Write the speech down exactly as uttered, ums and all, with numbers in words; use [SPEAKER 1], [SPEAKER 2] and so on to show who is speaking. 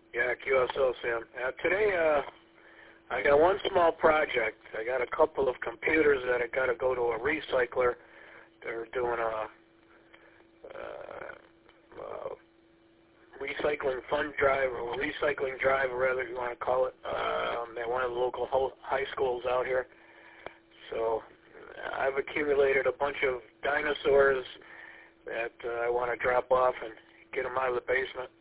[SPEAKER 1] Yeah, Q S L, Sam. Uh, today, uh, I got one small project. I got a couple of computers that I got to go to a recycler. They're doing a uh, uh, recycling fund drive, or recycling drive, or whatever you want to call it, um, at one of the local ho- high schools out here. So I've accumulated a bunch of dinosaurs that uh, I want to drop off and get them out of the basement.